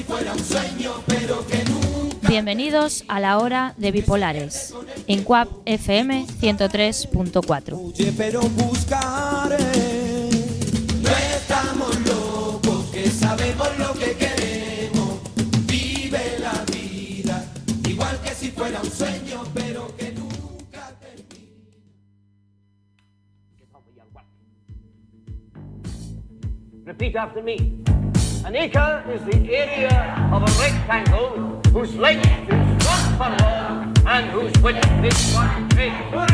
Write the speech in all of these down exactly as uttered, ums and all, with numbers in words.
Bienvenidos a la hora de Bipolares, en C U A P F M ciento tres punto cuatro. Pero buscaré, no estamos locos, que sabemos lo que queremos. Vive la vida, igual que si fuera un sueño, pero que nunca termine. Repeat after me. An acre is the area of a rectangle whose length is one furlong and whose width is one cubit.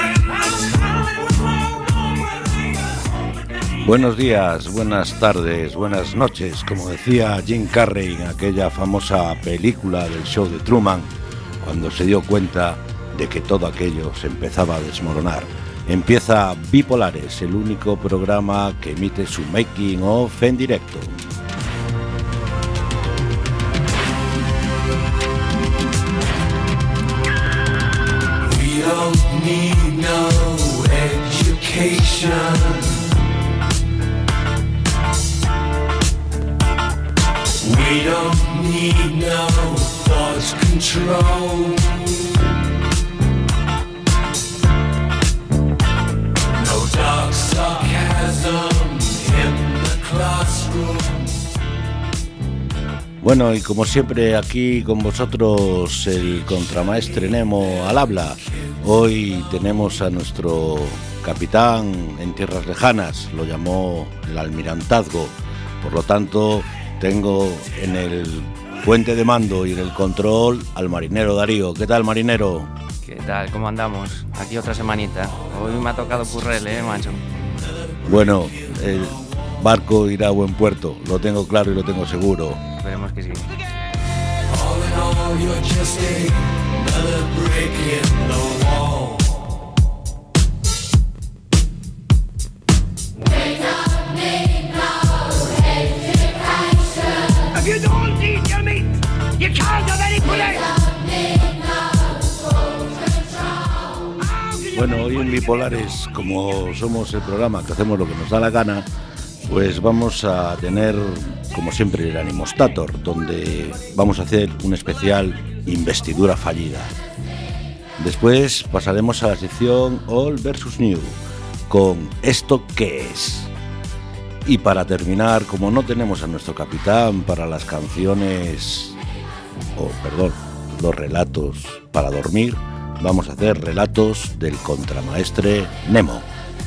Buenos días, buenas tardes, buenas noches, como decía Jim Carrey en aquella famosa película del show de Truman, cuando se dio cuenta de que todo aquello se empezaba a desmoronar. Empieza Bipolares, el único programa que emite su making of en directo. We don't need no education. We don't need no thought control. No dark sarcasm in the classroom. Bueno, y como siempre aquí con vosotros el contramaestre Nemo al habla. Hoy tenemos a nuestro capitán en tierras lejanas, lo llamó el almirantazgo, por lo tanto tengo en el puente de mando y en el control al marinero Darío. ¿Qué tal, marinero? ¿Qué tal? ¿Cómo andamos? Aquí otra semanita. Hoy me ha tocado currele, ¿eh, macho? Bueno, el barco irá a buen puerto, lo tengo claro y lo tengo seguro. Esperemos que sí. Bueno, hoy en Bipolares, como somos el programa que hacemos lo que nos da la gana, pues vamos a tener, como siempre, el Animostator, donde vamos a hacer un especial investidura fallida. Después pasaremos a la sección Old versus New, con ¿esto qué es? Y para terminar, como no tenemos a nuestro capitán para las canciones, o perdón, los relatos para dormir, vamos a hacer relatos del contramaestre Nemo.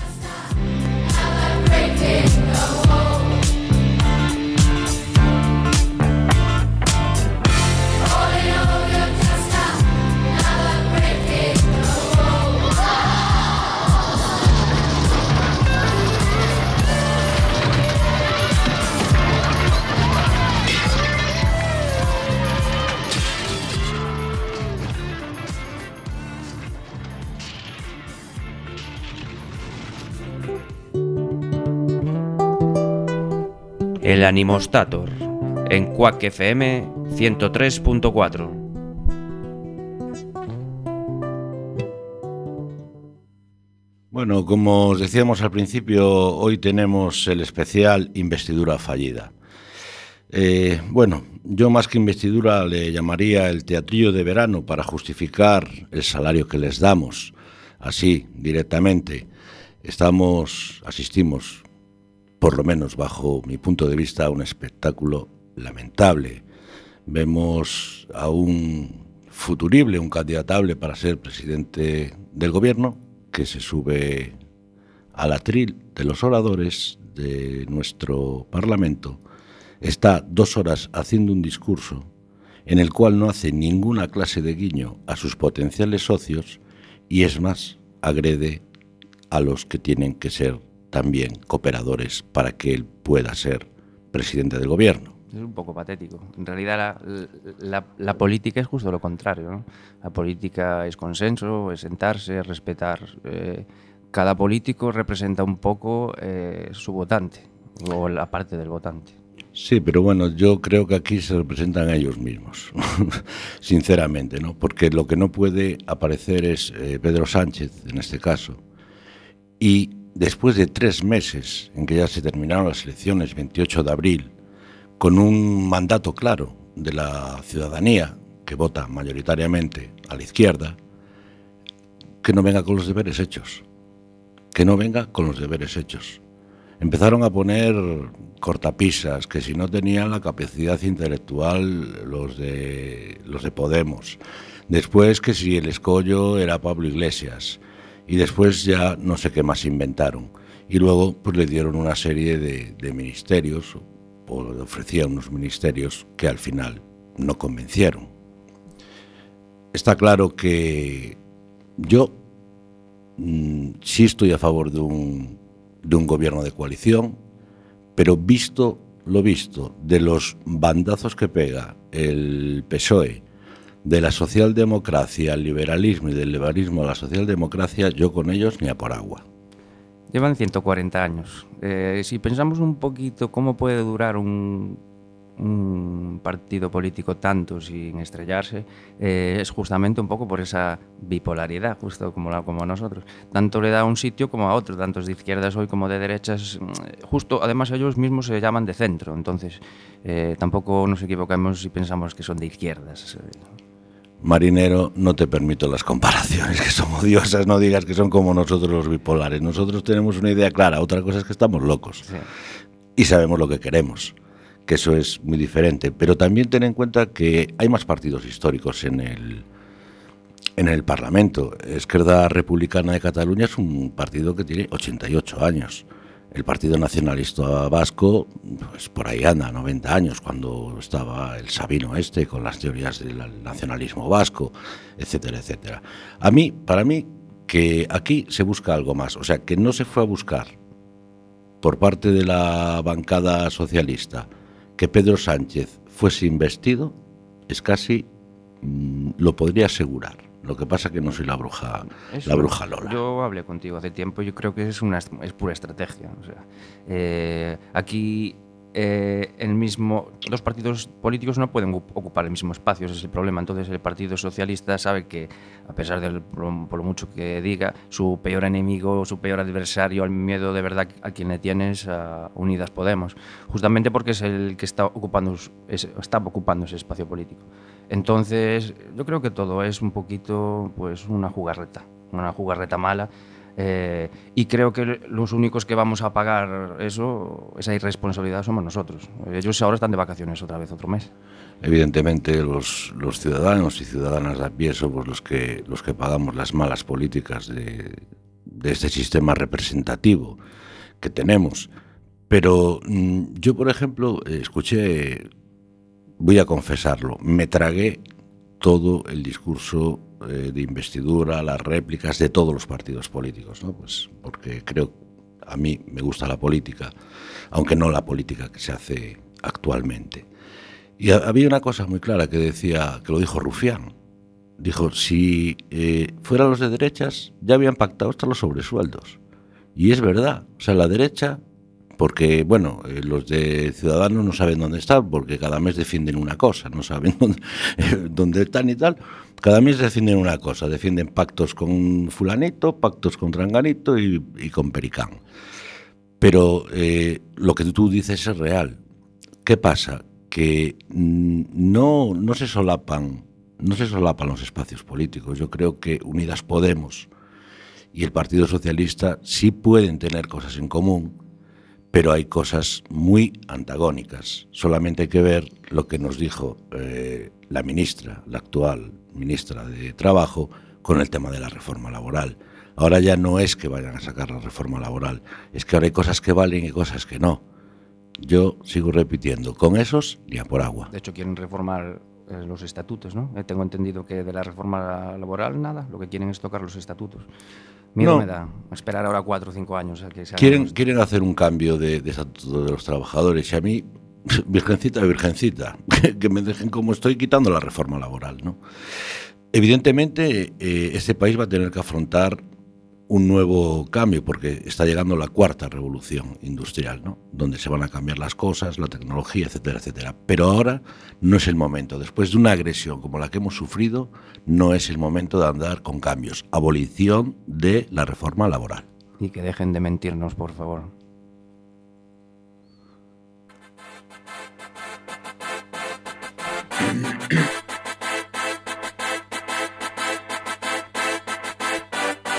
El Animostator, en C U A C F M ciento tres punto cuatro. Bueno, como os decíamos al principio, hoy tenemos el especial Investidura Fallida. Eh, bueno, yo más que investidura le llamaría el teatrillo de verano para justificar el salario que les damos. Así, directamente, estamos, asistimos, por lo menos bajo mi punto de vista, a un espectáculo lamentable. Vemos a un futurible, un candidatable para ser presidente del gobierno, que se sube al atril de los oradores de nuestro Parlamento, está dos horas haciendo un discurso en el cual no hace ninguna clase de guiño a sus potenciales socios y, es más, agrede a los que tienen que ser también cooperadores para que él pueda ser presidente del gobierno. Es un poco patético. En realidad la, la, la política es justo lo contrario, ¿no? La política es consenso, es sentarse, es respetar. Eh, cada político representa un poco eh, su votante, o la parte del votante. Sí, pero bueno, yo creo que aquí se representan a ellos mismos, sinceramente, ¿no? Porque lo que no puede aparecer es eh, Pedro Sánchez, en este caso, y después de tres meses en que ya se terminaron las elecciones, veintiocho de abril, con un mandato claro de la ciudadanía, que vota mayoritariamente a la izquierda, que no venga con los deberes hechos, que no venga con los deberes hechos. Empezaron a poner cortapisas, que si no tenían la capacidad intelectual los de, los de Podemos, después que si el escollo era Pablo Iglesias, y después ya no sé qué más inventaron. Y luego pues le dieron una serie de, de ministerios, o le ofrecían unos ministerios que al final no convencieron. Está claro que yo mmm, sí estoy a favor de un, de un gobierno de coalición, pero visto lo visto de los bandazos que pega el P S O E, de la socialdemocracia al liberalismo y del liberalismo a la socialdemocracia, yo con ellos ni a por agua. Llevan ciento cuarenta años. Eh, si pensamos un poquito cómo puede durar un, un partido político tanto sin estrellarse, eh, es justamente un poco por esa bipolaridad, justo como, la, como nosotros. Tanto le da a un sitio como a otro, tanto de izquierdas hoy como de derechas. Justo, además ellos mismos se llaman de centro, entonces eh, tampoco nos equivocamos si pensamos que son de izquierdas. Marinero, no te permito las comparaciones, que son odiosas, no digas que son como nosotros los bipolares. Nosotros tenemos una idea clara, otra cosa es que estamos locos, sí, y sabemos lo que queremos, que eso es muy diferente. Pero también ten en cuenta que hay más partidos históricos en el, en el Parlamento. Esquerda Republicana de Cataluña es un partido que tiene ochenta y ocho años. El Partido Nacionalista Vasco, pues por ahí anda, noventa años, cuando estaba el Sabino este con las teorías del nacionalismo vasco, etcétera, etcétera. A mí, para mí, que aquí se busca algo más, o sea, que no se fue a buscar por parte de la bancada socialista que Pedro Sánchez fuese investido, es casi, mmm, lo podría asegurar. Lo que pasa que no soy la bruja, Eso, la bruja Lola. Yo hablé contigo hace tiempo, yo creo que es una es pura estrategia. O sea, eh, aquí eh, el mismo, dos partidos políticos no pueden ocupar el mismo espacio, ese es el problema. Entonces el Partido Socialista sabe que, a pesar de por, por lo mucho que diga, su peor enemigo, su peor adversario, el miedo de verdad a quien le tienes, a Unidas Podemos, justamente porque es el que está ocupando, es, está ocupando ese espacio político. Entonces, yo creo que todo es un poquito, pues, una jugarreta, una jugarreta mala, eh, y creo que los únicos que vamos a pagar eso, esa irresponsabilidad, somos nosotros. Ellos ahora están de vacaciones otra vez, otro mes. Evidentemente, los, los ciudadanos y ciudadanas de a pie somos los que, los que pagamos las malas políticas de, de este sistema representativo que tenemos. Pero mmm, yo, por ejemplo, escuché... Voy a confesarlo, me tragué todo el discurso eh, de investidura, las réplicas de todos los partidos políticos, ¿no? Pues porque creo, a mí me gusta la política, aunque no la política que se hace actualmente. Y a, había una cosa muy clara que decía, que lo dijo Rufián, dijo, si eh, fueran los de derechas, ya habían pactado hasta los sobresueldos. Y es verdad, o sea, la derecha... Porque, bueno, eh, los de Ciudadanos no saben dónde están, porque cada mes defienden una cosa, no saben dónde, eh, dónde están y tal. Cada mes defienden una cosa, defienden pactos con fulanito, pactos con tranganito y, y con pericán. Pero eh, lo que tú dices es real. ¿Qué pasa? Que mm, no, no se solapan, no se solapan los espacios políticos. Yo creo que Unidas Podemos y el Partido Socialista sí pueden tener cosas en común, pero hay cosas muy antagónicas. Solamente hay que ver lo que nos dijo eh, la ministra, la actual ministra de Trabajo, con el tema de la reforma laboral. Ahora ya no es que vayan a sacar la reforma laboral, es que ahora hay cosas que valen y cosas que no. Yo sigo repitiendo, con esos ni a por agua. De hecho, quieren reformar eh, los estatutos, ¿no? Eh, tengo entendido que de la reforma laboral nada, lo que quieren es tocar los estatutos. Miedo no. me da esperar ahora cuatro o cinco años a que se quieren los... quieren hacer un cambio de, de estatuto de los trabajadores y a mí, virgencita, virgencita, que, que me dejen como estoy quitando la reforma laboral, ¿no? Evidentemente, eh, este país va a tener que afrontar un nuevo cambio porque está llegando la cuarta revolución industrial, ¿no? Donde se van a cambiar las cosas, la tecnología, etcétera, etcétera. Pero ahora no es el momento. Después de una agresión como la que hemos sufrido, no es el momento de andar con cambios. Abolición de la reforma laboral. Y que dejen de mentirnos, por favor.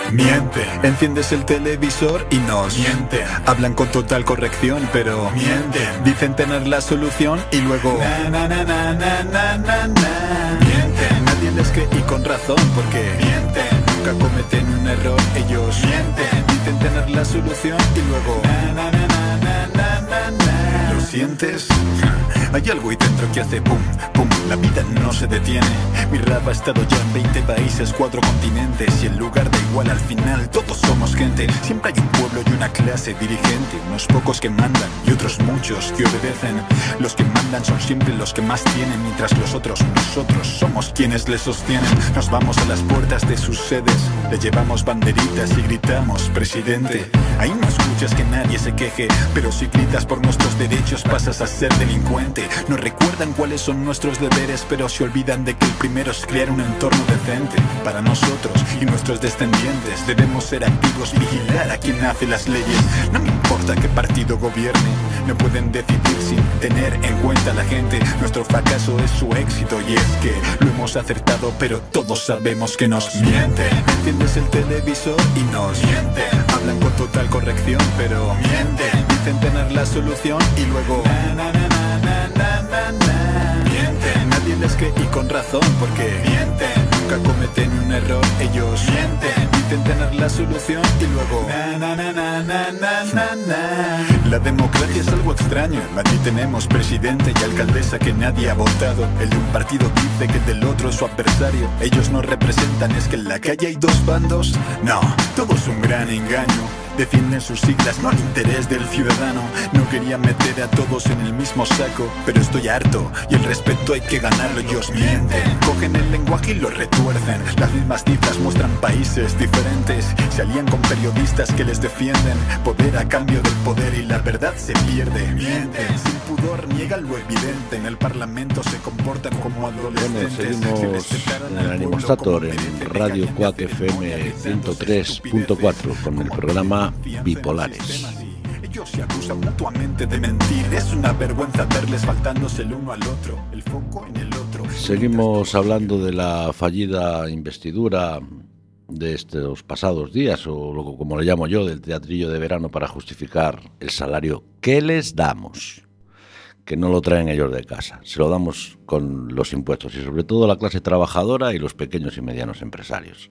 mienten. Enciendes el televisor y nos mienten. Hablan con total corrección, pero mienten. Dicen tener la solución y luego na na na na na na na na. Mienten. Nadie les cree y con razón, porque mienten. Nunca cometen un error, ellos mienten. Dicen tener la solución y luego na na na na na na na na. ¿Lo sientes? Hay algo ahí dentro que hace pum, pum, la vida no se detiene. Mi rap ha estado ya en veinte países, cuatro continentes. Y en lugar da igual, al final todos somos gente. Siempre hay un pueblo y una clase dirigente. Unos pocos que mandan y otros muchos que obedecen. Los que mandan son siempre los que más tienen, mientras los otros, nosotros, somos quienes les sostienen. Nos vamos a las puertas de sus sedes, le llevamos banderitas y gritamos, presidente. Ahí no escuchas que nadie se queje, pero si gritas por nuestros derechos pasas a ser delincuente. Nos recuerdan cuáles son nuestros deberes, pero se olvidan de que el primero es crear un entorno decente para nosotros y nuestros descendientes. Debemos ser activos, vigilar a quien hace las leyes. No me importa qué partido gobierne, no pueden decidir sin tener en cuenta a la gente. Nuestro fracaso es su éxito y es que lo hemos acertado, pero todos sabemos que nos mienten. Enciendes el televisor y nos mienten. Hablan con total corrección, pero mienten. Dicen tener la solución y luego na na na na na na na na. Mienten. Nadie les cree y con razón, porque mienten. Nunca cometen un error, ellos mienten. Dicen tener la solución y luego na na na na na na na na. La democracia es algo extraño. Aquí tenemos presidente y alcaldesa que nadie ha votado. El de un partido dice que del otro es su adversario. Ellos no representan, es que en la calle hay dos bandos. No, todo es un gran engaño. Defienden sus siglas, no el interés del ciudadano. No querían meter a todos en el mismo saco, pero estoy harto y el respeto hay que ganarlo. Ellos mienten, cogen el lenguaje y lo retuercen. Las mismas cifras muestran países diferentes. Se alían con periodistas que les defienden. Poder a cambio del poder y la verdad se pierde. Mienten, sin pudor niegan lo evidente. En el parlamento se comportan como adolescentes. Bueno, seguimos en el Animostator, en Radio Quack F M ciento tres punto cuatro con el programa Bipolares. Ellos se acusan mutuamente de mentir. Es una vergüenza verles faltándose el uno al otro. El foco en el otro. Seguimos hablando de la fallida investidura de estos pasados días, o lo, como le llamo yo, del teatrillo de verano para justificar el salario que les damos, que no lo traen ellos de casa, se lo damos con los impuestos y sobre todo la clase trabajadora y los pequeños y medianos empresarios.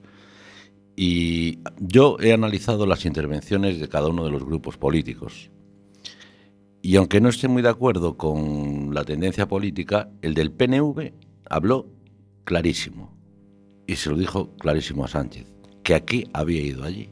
Y yo he analizado las intervenciones de cada uno de los grupos políticos. Y aunque no esté muy de acuerdo con la tendencia política, el del P N V habló clarísimo. Y se lo dijo clarísimo a Sánchez, que aquí había ido allí.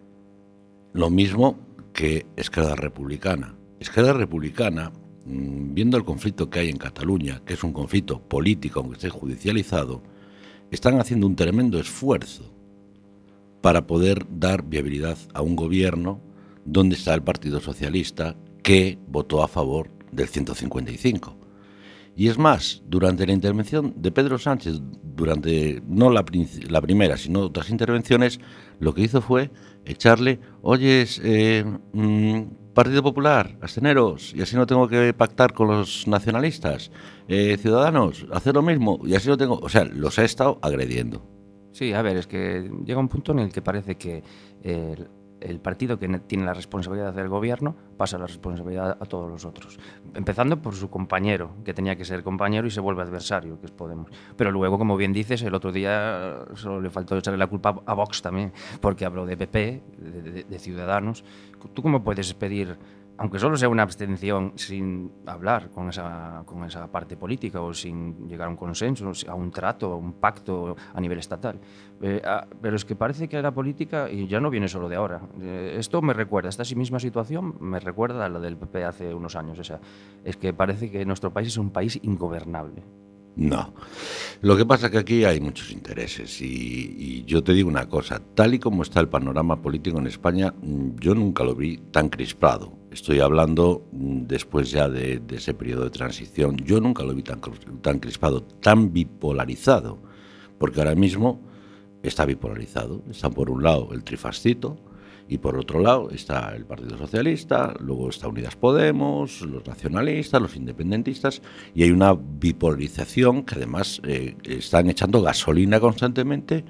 Lo mismo que Esquerra Republicana. Esquerra Republicana, viendo el conflicto que hay en Cataluña, que es un conflicto político, aunque esté judicializado, están haciendo un tremendo esfuerzo para poder dar viabilidad a un gobierno donde está el Partido Socialista, que votó a favor del ciento cincuenta y cinco. Y es más, durante la intervención de Pedro Sánchez, durante no la, la primera, sino otras intervenciones, lo que hizo fue echarle, oyes, eh, mmm, Partido Popular, absteneros, y así no tengo que pactar con los nacionalistas, eh, Ciudadanos, hacer lo mismo, y así no tengo... O sea, los ha estado agrediendo. Sí, a ver, es que llega un punto en el que parece que eh, el, el partido que tiene la responsabilidad del gobierno pasa la responsabilidad a todos los otros. Empezando por su compañero, que tenía que ser compañero y se vuelve adversario, que es Podemos. Pero luego, como bien dices, el otro día solo le faltó echarle la culpa a Vox también, porque habló de P P, de, de, de Ciudadanos. ¿Tú cómo puedes pedir, aunque solo sea una abstención, sin hablar con esa, con esa parte política o sin llegar a un consenso, a un trato, a un pacto a nivel estatal? Eh, a, pero es que parece que la política, y ya no viene solo de ahora, eh, esto me recuerda, esta misma situación me recuerda a la del P P hace unos años. O sea, es que parece que nuestro país es un país ingobernable. No. Lo que pasa es que aquí hay muchos intereses y, y yo te digo una cosa, tal y como está el panorama político en España, yo nunca lo vi tan crispado. Estoy hablando después ya de, de ese periodo de transición, yo nunca lo vi tan, tan crispado, tan bipolarizado, porque ahora mismo está bipolarizado. Está por un lado el trifascito, y por otro lado está el Partido Socialista, luego está Unidas Podemos, los nacionalistas, los independentistas, y hay una bipolarización que además eh, están echando gasolina constantemente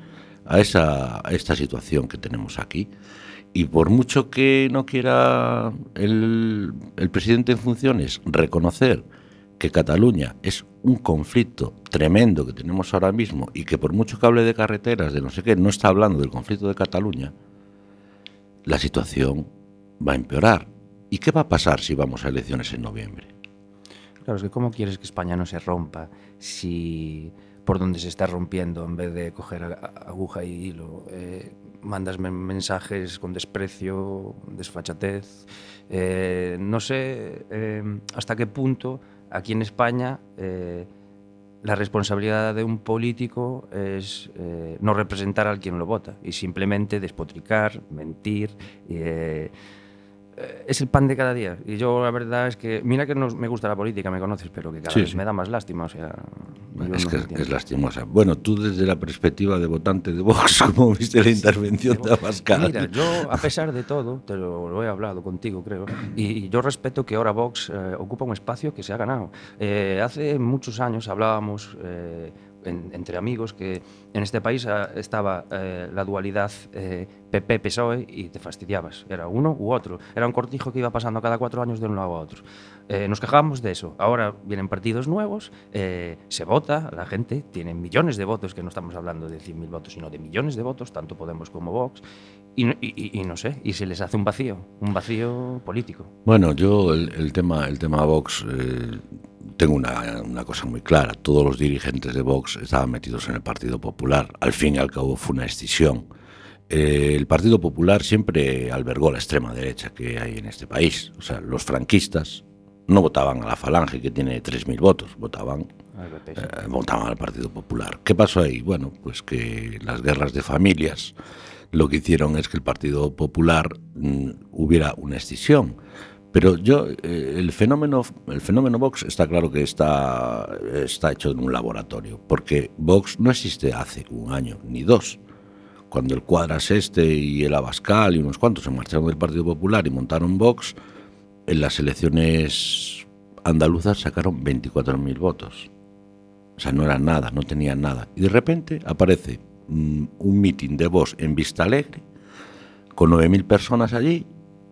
a, esa, a esta situación que tenemos aquí. Y por mucho que no quiera el, el presidente en funciones reconocer que Cataluña es un conflicto tremendo que tenemos ahora mismo y que por mucho que hable de carreteras, de no sé qué, no está hablando del conflicto de Cataluña, la situación va a empeorar. ¿Y qué va a pasar si vamos a elecciones en noviembre? Claro, es que ¿cómo quieres que España no se rompa si por donde se está rompiendo, en vez de coger aguja y hilo, eh, mandas mensajes con desprecio, desfachatez? Eh, no sé eh, hasta qué punto aquí en España eh, la responsabilidad de un político es eh, no representar al quien lo vota y simplemente despotricar, mentir. Eh, es el pan de cada día. Y yo la verdad es que, mira que no me gusta la política, me conoces, pero que cada sí, vez sí. me da más lástima. O sea, es que es, es lastimosa. Bueno, tú desde la perspectiva de votante de Vox, ¿cómo viste la intervención sí, de Abascal? Mira, yo a pesar de todo, te lo, lo he hablado contigo, creo, y yo respeto que ahora Vox eh, ocupa un espacio que se ha ganado. Eh, hace muchos años hablábamos eh, en, entre amigos que en este país estaba eh, la dualidad eh, P P P S O E y te fastidiabas. Era uno u otro. Era un cortijo que iba pasando cada cuatro años de un lado a otro. Eh, nos quejábamos de eso. Ahora vienen partidos nuevos, eh, se vota, la gente tiene millones de votos, que no estamos hablando de cien mil votos, sino de millones de votos, tanto Podemos como Vox, y, y, y no sé, y se les hace un vacío, un vacío político. Bueno, yo el, el tema el tema Vox, eh, tengo una, una cosa muy clara. Todos los dirigentes de Vox estaban metidos en el Partido Popular. Al fin y al cabo fue una escisión. Eh, el Partido Popular siempre albergó la extrema derecha que hay en este país. O sea, los franquistas no votaban a la Falange, que tiene tres mil votos, votaban, eh, votaban al Partido Popular. ¿Qué pasó ahí? Bueno, pues que las guerras de familias lo que hicieron es que el Partido Popular mm, hubiera una escisión. Pero yo, eh, el fenómeno el fenómeno Vox está claro que está, está hecho en un laboratorio, porque Vox no existe hace un año ni dos. Cuando el Cuadras este y el Abascal y unos cuantos se marcharon del Partido Popular y montaron Vox, en las elecciones andaluzas sacaron veinticuatro mil votos. O sea, no eran nada, no tenían nada. Y de repente aparece mm, un mitin de Vox en Vistalegre, con nueve mil personas allí,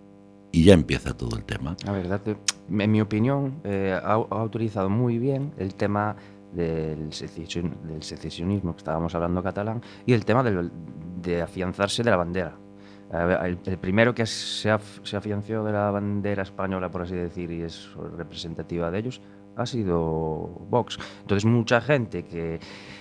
y ya empieza todo el tema. La verdad, en mi opinión, eh, ha, ha autorizado muy bien el tema del, secesion, del secesionismo que estábamos hablando catalán y el tema del, de afianzarse de la bandera. El, el primero que se, af, se afianció de la bandera española, por así decir, y es representativa de ellos, ha sido Vox. Entonces mucha gente que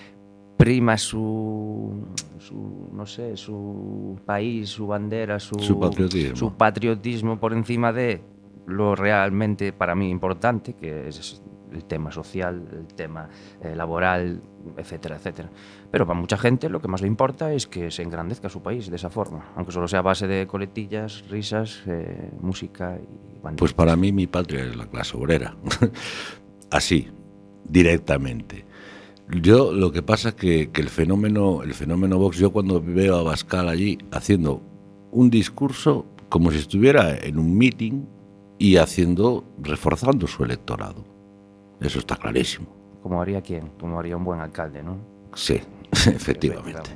prima su, su no sé, su país, su bandera, su, su patriotismo. su patriotismo por encima de lo realmente para mí importante, que es el tema social, el tema eh, laboral, etcétera, etcétera. Pero para mucha gente lo que más le importa es que se engrandezca su país de esa forma, aunque solo sea a base de coletillas, risas, eh, música y banderas. Pues para mí mi patria es la clase obrera, así, directamente. Yo lo que pasa es que, que el fenómeno el fenómeno Vox, yo cuando veo a Abascal allí haciendo un discurso como si estuviera en un meeting y haciendo, reforzando su electorado. Eso está clarísimo. Como haría quién, como haría un buen alcalde, ¿no? Sí, efectivamente.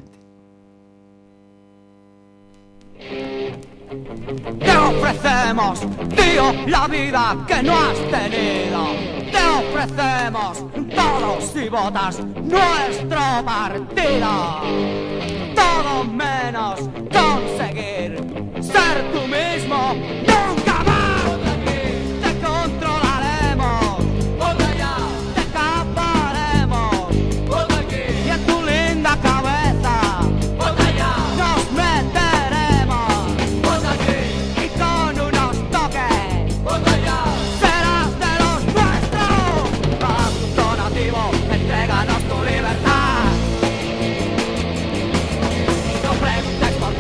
Te ofrecemos, tío, la vida que no has tenido. Te ofrecemos todo si votas nuestro partido. Todo menos conseguir ser tú mismo. Nunca más te controlaremos. Te caparemos. Y en tu linda cabeza nos meteremos. Y con unos toques serás de los nuestros. Haz un donativo, entréganos tu libertad. No preguntes por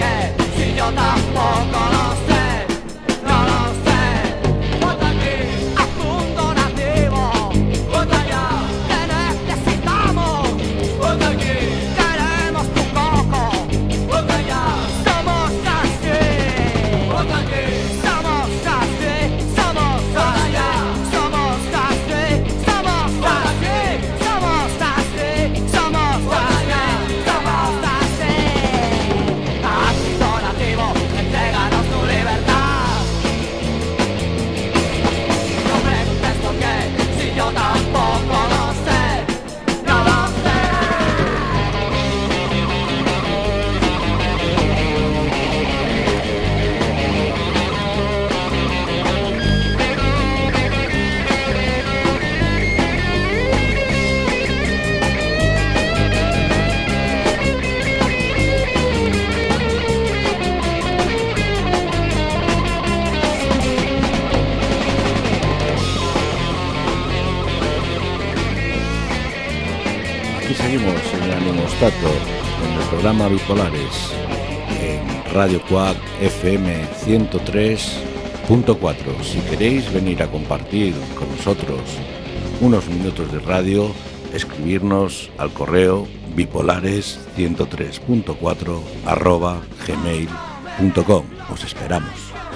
Termostato con el programa Bipolares en Radio Cuac F M ciento tres punto cuatro. Si queréis venir a compartir con nosotros unos minutos de radio, escribirnos al correo bipolares ciento tres punto cuatro arroba gmail punto com. Os esperamos.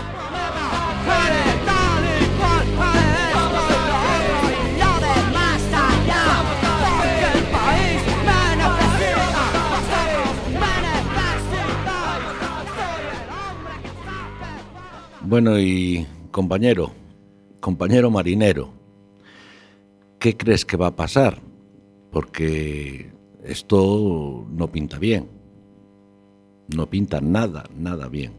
Bueno, y compañero, compañero marinero, ¿qué crees que va a pasar? Porque esto no pinta bien, no pinta nada, nada bien.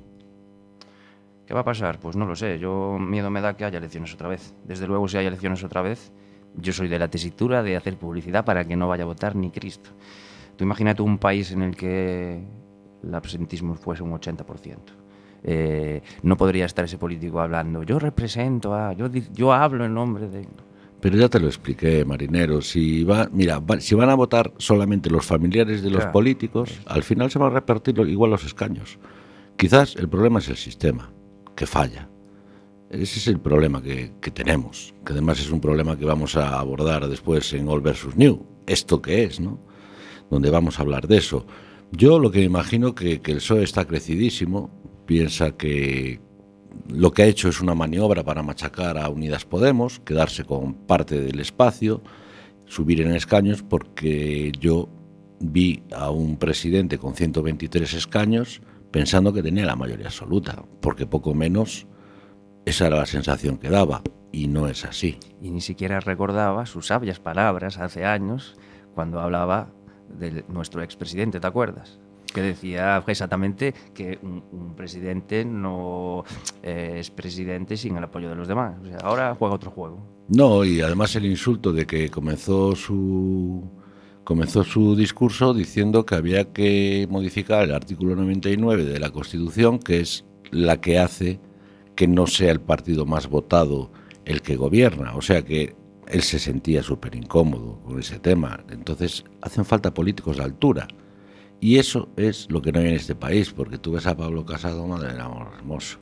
¿Qué va a pasar? Pues no lo sé, yo miedo me da que haya elecciones otra vez. Desde luego, si hay elecciones otra vez, yo soy de la tesitura de hacer publicidad para que no vaya a votar ni Cristo. Tú imagínate un país en el que el absentismo fuese un ochenta por ciento. Eh, no podría estar ese político hablando, yo represento a, yo, yo hablo en nombre de... Pero ya te lo expliqué, marinero, si va, mira, va, si van a votar solamente los familiares de los Claro. políticos, al final se van a repartir igual los escaños. Quizás el problema es el sistema, que falla. Ese es el problema que, que tenemos, que además es un problema que vamos a abordar después en All versus New. ¿Esto qué es, no? Donde vamos a hablar de eso. Yo lo que me imagino que, que el P S O E está crecidísimo, piensa que lo que ha hecho es una maniobra para machacar a Unidas Podemos, quedarse con parte del espacio, subir en escaños, porque yo vi a un presidente con ciento veintitrés escaños pensando que tenía la mayoría absoluta, porque poco menos esa era la sensación que daba, y no es así. Y ni siquiera recordaba sus sabias palabras hace años cuando hablaba de nuestro expresidente, ¿te acuerdas? Que decía exactamente que un, un presidente no eh, es presidente sin el apoyo de los demás. O sea, ahora juega otro juego. No, y además el insulto de que comenzó su comenzó su discurso diciendo que había que modificar el artículo noventa y nueve de la Constitución, que es la que hace que no sea el partido más votado el que gobierna. O sea que él se sentía súper incómodo con ese tema. Entonces hacen falta políticos de altura. Y eso es lo que no hay en este país, porque tú ves a Pablo Casado, madre del amor hermoso.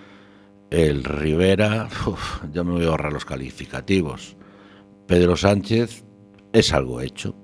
El Rivera, uf, ya me voy a ahorrar los calificativos. Pedro Sánchez es algo hecho.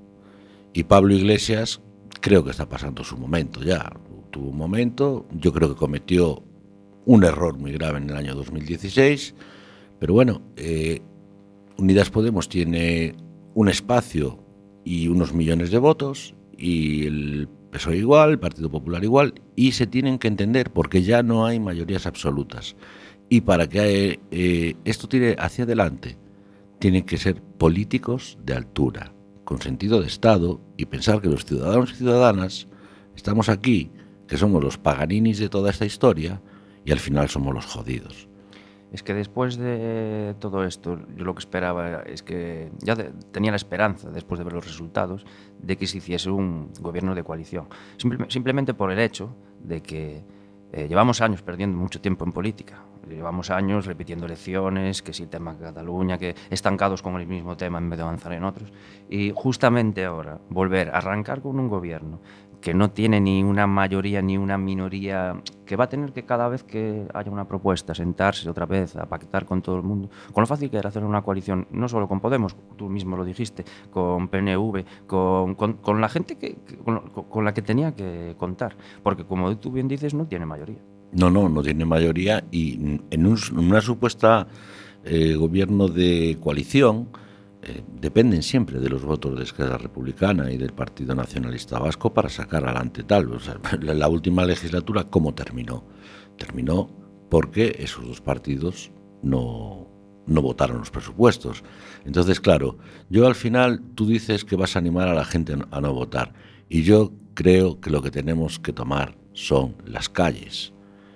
Y Pablo Iglesias creo que está pasando su momento ya. Tuvo un momento, yo creo que cometió un error muy grave en el año dos mil dieciséis. Pero bueno, eh, Unidas Podemos tiene un espacio y unos millones de votos, y el P S O E igual, el Partido Popular igual, y se tienen que entender porque ya no hay mayorías absolutas. Y para que eh, esto tire hacia adelante, tienen que ser políticos de altura, con sentido de Estado, y pensar que los ciudadanos y ciudadanas estamos aquí, que somos los paganinis de toda esta historia, y al final somos los jodidos. Es que después de todo esto, yo lo que esperaba es que ya de, tenía la esperanza, después de ver los resultados, de que se hiciese un gobierno de coalición. Simple, simplemente por el hecho de que eh, llevamos años perdiendo mucho tiempo en política. Llevamos años repitiendo elecciones, que si el tema Cataluña, que estancados con el mismo tema en vez de avanzar en otros. Y justamente ahora, volver a arrancar con un gobierno que no tiene ni una mayoría ni una minoría, que va a tener que cada vez que haya una propuesta sentarse otra vez a pactar con todo el mundo, con lo fácil que era hacer una coalición, no solo con Podemos, tú mismo lo dijiste, con P N V, con, con, con la gente que, con, con la que tenía que contar, porque como tú bien dices, no tiene mayoría. No, no, no tiene mayoría, y en un, una supuesta eh, gobierno de coalición eh, dependen siempre de los votos de Esquerra Republicana y del Partido Nacionalista Vasco para sacar adelante tal. O sea, la, la última legislatura, ¿cómo terminó? Terminó porque esos dos partidos no, no votaron los presupuestos. Entonces, claro, yo al final, tú dices que vas a animar a la gente a no votar, y yo creo que lo que tenemos que tomar son las calles.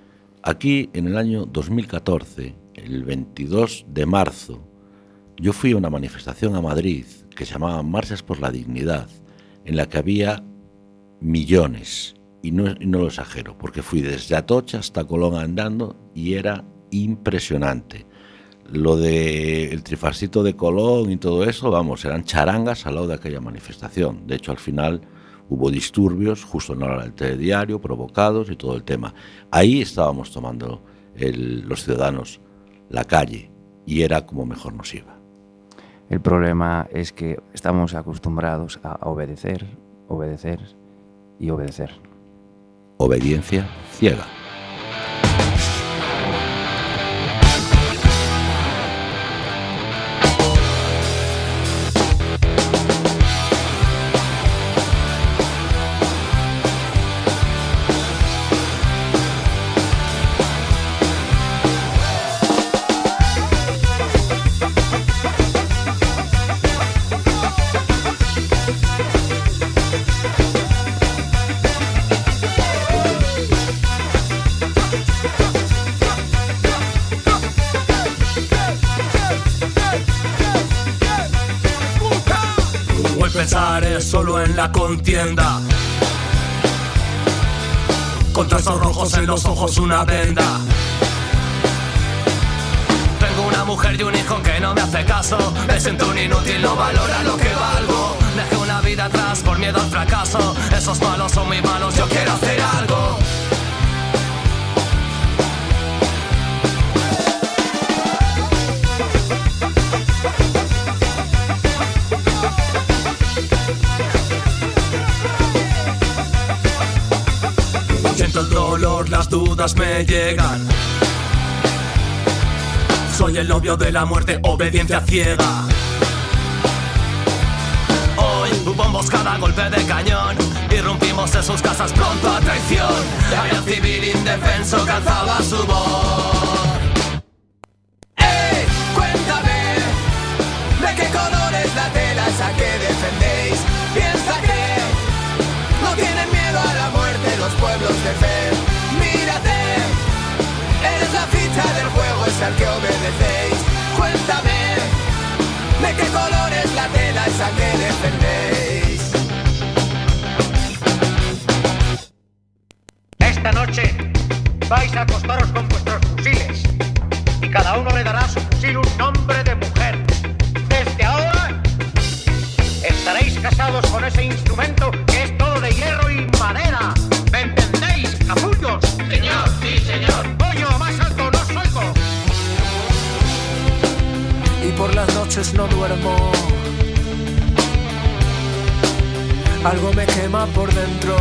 Aquí, en el año dos mil catorce, el veintidós de marzo, yo fui a una manifestación a Madrid que se llamaba Marchas por la Dignidad, en la que había millones, y no, y no lo exagero, porque fui desde Atocha hasta Colón andando y era impresionante. Lo del trifascito de Colón y todo eso, vamos, eran charangas al lado de aquella manifestación. De hecho, al final Hubo disturbios justo en la hora del telediario, provocados y todo el tema. Ahí estábamos tomando el, los ciudadanos la calle y era como mejor nos iba. El problema es que estamos acostumbrados a obedecer, obedecer y obedecer. Obediencia ciega. Pensaré solo en la contienda, con trazos rojos en los ojos, una venda. Tengo una mujer y un hijo que no me hace caso. Me siento un inútil, no valora lo que valgo. Dejé una vida atrás por miedo al fracaso. Esos malos son muy malos, yo quiero hacer algo. Siento el dolor, las dudas me llegan. Soy el novio de la muerte, obediencia ciega. Hoy hubo emboscada, golpe de cañón. Irrumpimos en sus casas pronto a traición. Había un civil indefenso que alzaba su voz. ¡Ey! Cuéntame, ¿de qué color es la tela esa que defendéis? Piensa que no tienen miedo a la muerte los pueblos de fe. Mírate, eres la ficha del juego, es al que obedecéis. Cuéntame, ¿de qué color es la tela esa que defendéis? Esta noche vais a acostaros con vuestros fusiles y cada uno le dará a su fusil un nombre de mujer. Desde ahora estaréis casados con ese instrumento que es todo de hierro y madera. ¿Me entendéis, capullos? Señor, sí, señor. Coño, más alto, no os oigo. Y por las noches no duermo. Algo me quema por dentro.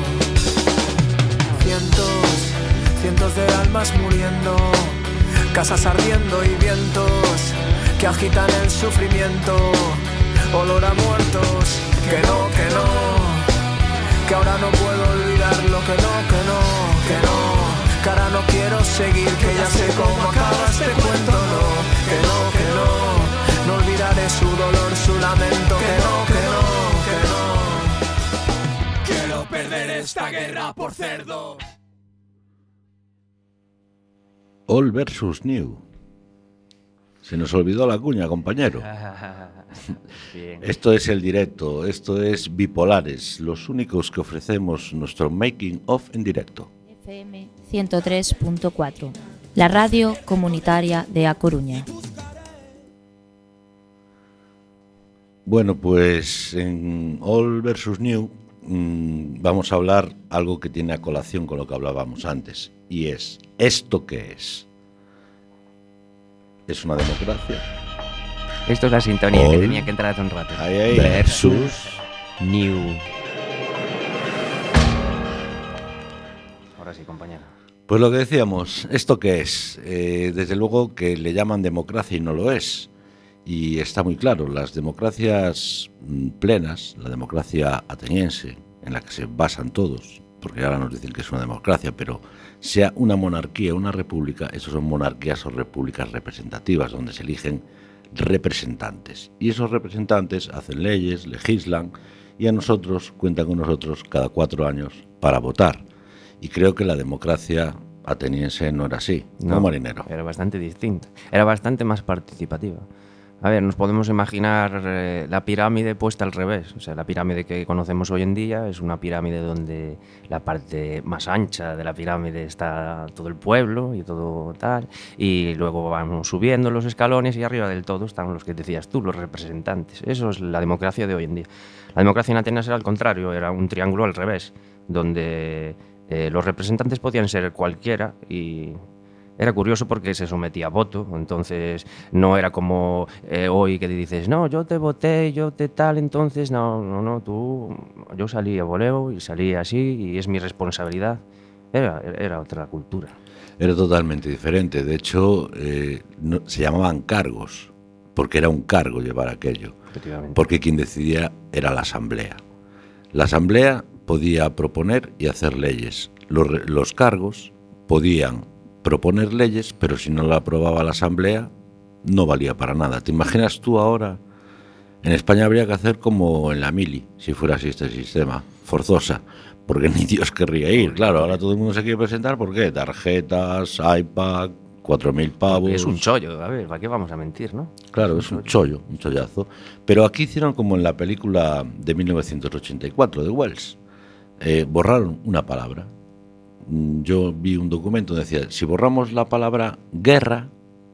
Cientos, cientos de almas muriendo. Casas ardiendo y vientos que agitan el sufrimiento. Olor a muertos. Que no, que no. Que ahora no puedo olvidar lo que no, que no, que no. Que ahora no quiero seguir, que ya sé cómo acaba este cuento, no. Que no, que no. No olvidaré su dolor, su lamento. Que no, que no, que no. Quiero perder esta guerra por cerdo. Old versus New. Se nos olvidó la cuña, compañero. Bien. Esto es el directo, esto es Bipolares, los únicos que ofrecemos nuestro making of en directo. F M ciento tres punto cuatro, la radio comunitaria de A Coruña. Bueno, pues en Old versus New mmm, vamos a hablar algo que tiene a colación con lo que hablábamos antes, y es, ¿esto qué es? ¿Es una democracia? Esto es la sintonía All. que tenía que entrar hace un rato. Ahí, ahí. Versus New. Ahora sí, compañero. Pues lo que decíamos, ¿esto qué es? Eh, desde luego que le llaman democracia y no lo es. Y está muy claro, las democracias mm, plenas, la democracia ateniense, en la que se basan todos, porque ahora nos dicen que es una democracia, pero sea una monarquía o una república, eso son monarquías o repúblicas representativas, donde se eligen representantes. Y esos representantes hacen leyes, legislan, y a nosotros, cuentan con nosotros cada cuatro años para votar. Y creo que la democracia ateniense no era así, no, no marinero. Era bastante distinta, era bastante más participativa. A ver, nos podemos imaginar eh, la pirámide puesta al revés. O sea, la pirámide que conocemos hoy en día es una pirámide donde la parte más ancha de la pirámide está todo el pueblo y todo tal, y luego vamos subiendo los escalones y arriba del todo están los que decías tú, los representantes. Eso es la democracia de hoy en día. La democracia en Atenas era al contrario, era un triángulo al revés, donde eh, los representantes podían ser cualquiera y... Era curioso porque se sometía a voto, entonces no era como eh, hoy que te dices, no, yo te voté, yo te tal, entonces no, no, no, tú, yo salí a voleo y salí así y es mi responsabilidad. Era, era otra cultura. Era totalmente diferente, de hecho eh, no, se llamaban cargos, porque era un cargo llevar aquello, porque quien decidía era la asamblea. La asamblea podía proponer y hacer leyes, los, los cargos podían proponer leyes, pero si no la aprobaba la asamblea no valía para nada. ¿Te imaginas tú ahora? En España habría que hacer como en la mili, si fuera así este sistema, forzosa, porque ni Dios querría ir. Claro, ahora todo el mundo se quiere presentar, ¿por qué? Tarjetas, iPad, cuatro mil pavos... Es un chollo, a ver, ¿para qué vamos a mentir, no? Claro, es un chollo, un chollazo. Pero aquí hicieron como en la película de mil novecientos ochenta y cuatro de Wells, eh, borraron una palabra. Yo vi un documento donde decía, si borramos la palabra guerra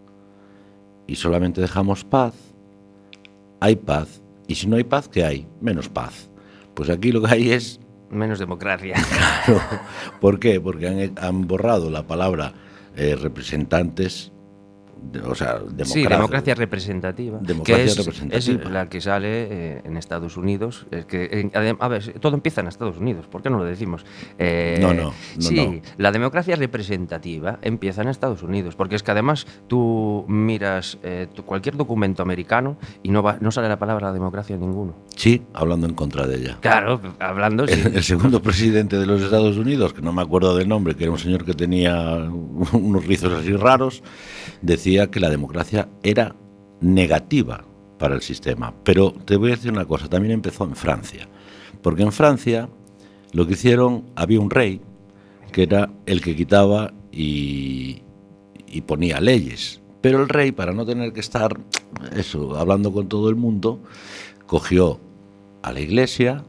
y solamente dejamos paz, hay paz. Y si no hay paz, ¿qué hay? Menos paz. Pues aquí lo que hay es... menos democracia. Claro. ¿Por qué? Porque han, han borrado la palabra eh, representantes, o sea, democracia. Sí, democracia representativa. Democracia que es, representativa. Es la que sale eh, en Estados Unidos. Es que, eh, a ver, todo empieza en Estados Unidos. ¿Por qué no lo decimos? Eh, no, no, no. Sí, no. La democracia representativa empieza en Estados Unidos. Porque es que además tú miras eh, tu, cualquier documento americano y no, va, no sale la palabra democracia en ninguno. Sí, hablando en contra de ella. Claro, hablando... Sí. El, el segundo presidente de los Estados Unidos, que no me acuerdo del nombre, que era un señor que tenía unos rizos así raros, decía que la democracia era negativa para el sistema. Pero te voy a decir una cosa, también empezó en Francia. Porque en Francia lo que hicieron, había un rey que era el que quitaba y, y ponía leyes. Pero el rey, para no tener que estar eso, hablando con todo el mundo, cogió a la iglesia,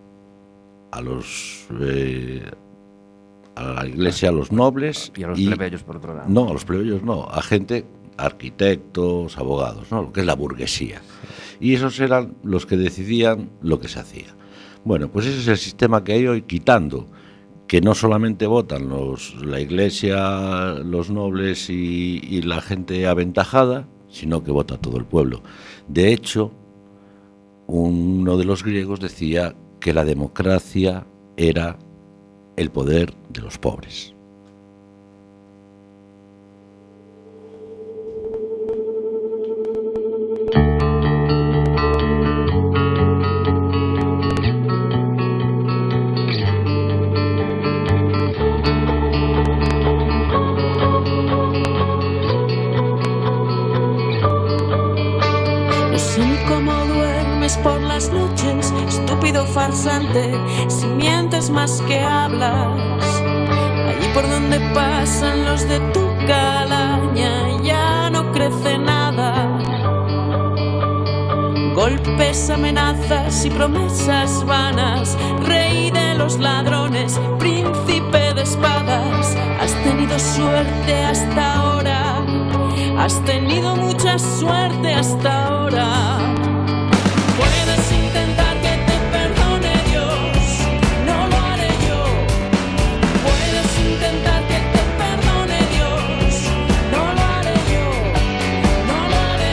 a los eh, a la iglesia, a los nobles y a los y, plebeyos por otro lado. No, a los plebeyos no, a gente, arquitectos, abogados, no, lo que es la burguesía. Y esos eran los que decidían lo que se hacía. Bueno, pues ese es el sistema que hay hoy, quitando que no solamente votan los, la iglesia, los nobles y, y la gente aventajada, sino que vota todo el pueblo. De hecho, uno de los griegos decía que la democracia era el poder de los pobres. Por las noches, estúpido farsante, si mientes más que hablas, allí por donde pasan los de tu calaña ya no crece nada. Golpes, amenazas y promesas vanas, rey de los ladrones, príncipe de espadas, has tenido suerte hasta ahora, has tenido mucha suerte hasta ahora. Puedes intentar que te perdone Dios, no lo haré yo. Puedes intentar que te perdone Dios, no lo haré yo, no lo haré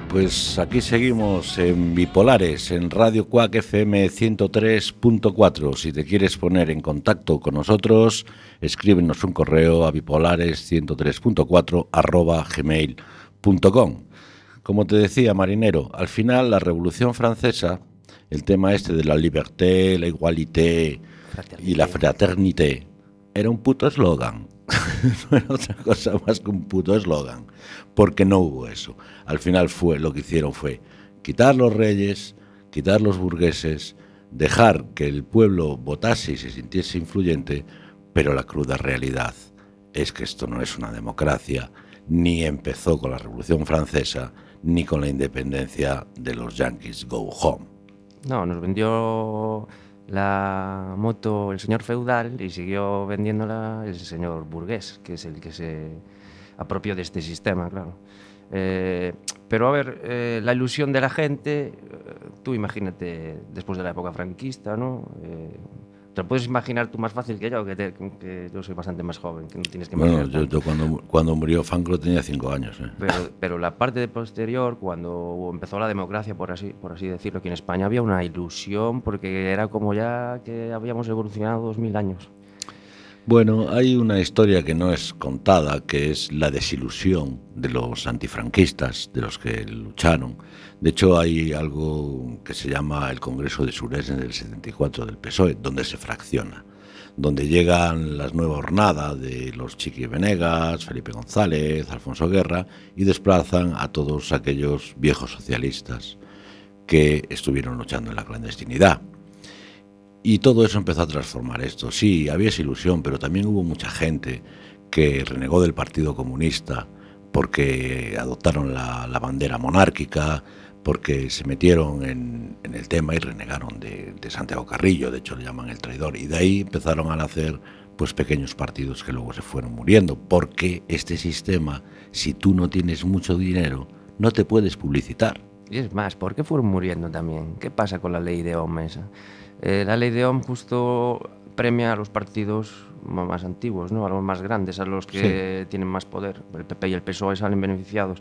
Pues aquí seguimos en Bipolares, en Radio Cuac F M ciento tres punto cuatro. Si te quieres poner en contacto con nosotros, escríbenos un correo a bipolares ciento tres punto cuatro arroba gmail punto com. Como te decía, marinero, al final la Revolución Francesa, el tema este de la liberté, la igualité y la fraternité, era un puto eslogan. No era otra cosa más que un puto eslogan, porque no hubo eso. Al final fue lo que hicieron fue quitar los reyes, quitar los burgueses, dejar que el pueblo votase y se sintiese influyente, pero la cruda realidad es que esto no es una democracia, ni empezó con la Revolución Francesa, ni con la independencia de los yanquis Go Home. No, nos vendió la moto el señor feudal y siguió vendiéndola el señor burgués, que es el que se apropió de este sistema, claro. Eh, pero a ver, eh, la ilusión de la gente, eh, tú imagínate después de la época franquista, ¿no? Eh, te lo puedes imaginar tú más fácil que yo, que, te, que yo soy bastante más joven, que no tienes que imaginar. Bueno, yo, yo cuando, cuando murió Franco tenía cinco años. ¿eh? Pero, pero la parte de posterior, cuando empezó la democracia, por así, por así decirlo, aquí en España había una ilusión, porque era como ya que habíamos evolucionado dos mil años. Bueno, hay una historia que no es contada, que es la desilusión de los antifranquistas, de los que lucharon. De hecho, hay algo que se llama el Congreso de Surés en el setenta y cuatro del P S O E, donde se fracciona, donde llegan las nuevas hornadas de los Chiqui Venegas, Felipe González, Alfonso Guerra, y desplazan a todos aquellos viejos socialistas que estuvieron luchando en la clandestinidad. Y todo eso empezó a transformar esto. Sí, había esa ilusión, pero también hubo mucha gente que renegó del Partido Comunista porque adoptaron la, la bandera monárquica, porque se metieron en, en el tema y renegaron de, de Santiago Carrillo, de hecho le llaman el traidor, y de ahí empezaron a nacer pues pequeños partidos que luego se fueron muriendo, porque este sistema, si tú no tienes mucho dinero, no te puedes publicitar. Y es más, ¿por qué fueron muriendo también? ¿Qué pasa con la ley de Ohm esa? Eh, la ley de Ohm justo premia a los partidos más antiguos, ¿no? A los más grandes, a los que sí tienen más poder. El P P y el P S O E salen beneficiados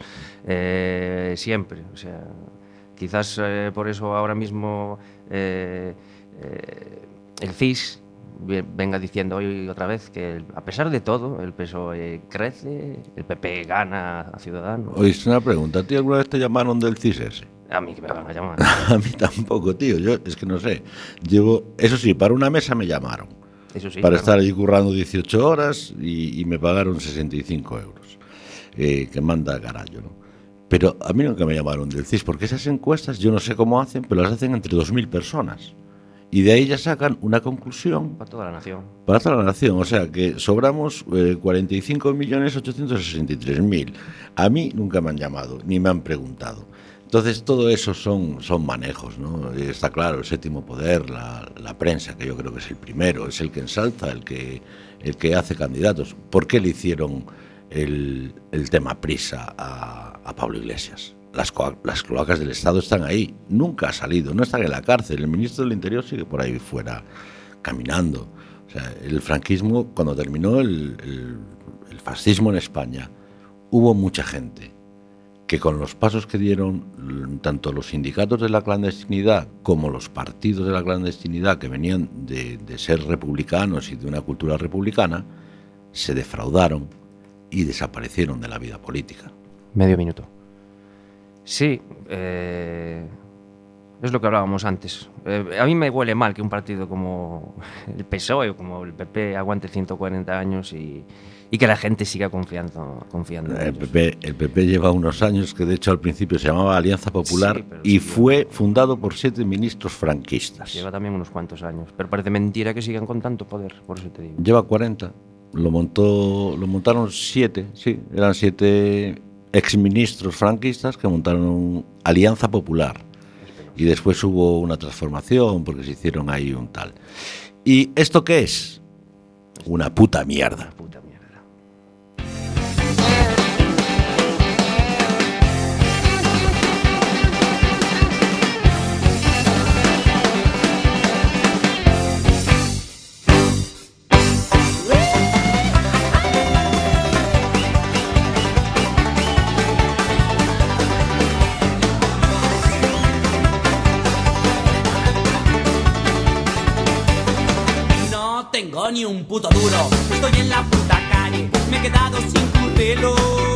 eh, siempre. O sea, quizás eh, por eso ahora mismo eh, eh, el C I S venga diciendo hoy otra vez que a pesar de todo el P S O E crece, el P P gana a Ciudadanos. Oíste una pregunta, ¿a ti alguna vez te llamaron del C I S ese? A mí que me van a llamar. A mí tampoco, tío. Yo es que no sé. Llevo, eso sí, para una mesa me llamaron. Eso sí, para claro. Estar allí currando dieciocho horas y, y me pagaron sesenta y cinco euros. Eh, que manda carallo, ¿no? Pero a mí nunca me llamaron del C I S, porque esas encuestas yo no sé cómo hacen, pero las hacen entre dos mil personas. Y de ahí ya sacan una conclusión. Para toda la nación. Para toda la nación. O sea que sobramos eh, cuarenta y cinco millones ochocientos sesenta y tres mil. A mí nunca me han llamado, ni me han preguntado. Entonces todo eso son, son manejos, ¿no? Está claro, el séptimo poder, la, la prensa, que yo creo que es el primero, es el que ensalza, el que, el que hace candidatos. ¿Por qué le hicieron el, el tema prisa a, a Pablo Iglesias? Las, las cloacas del Estado están ahí, nunca ha salido, no están en la cárcel, el ministro del Interior sigue por ahí fuera caminando. O sea, el franquismo, cuando terminó el, el, el fascismo en España, hubo mucha gente que con los pasos que dieron tanto los sindicatos de la clandestinidad como los partidos de la clandestinidad que venían de, de ser republicanos y de una cultura republicana, se defraudaron y desaparecieron de la vida política. Medio minuto. Sí, eh, es lo que hablábamos antes. Eh, a mí me huele mal que un partido como el P S O E o como el P P aguante ciento cuarenta años y, y que la gente siga confiando, confiando en el ellos. P P, el P P lleva unos años que de hecho al principio se llamaba Alianza Popular, sí, y sí, fue lleva... fundado por siete ministros franquistas. Lleva también unos cuantos años, pero parece mentira que sigan con tanto poder, por eso te digo. Lleva cuarenta, lo montó, lo montaron siete, sí, eran siete exministros franquistas que montaron Alianza Popular y después hubo una transformación porque se hicieron ahí un tal. ¿Y esto qué es? Una puta mierda. Una puta mierda. un puto duro. Estoy en la puta calle, me he quedado sin currelo.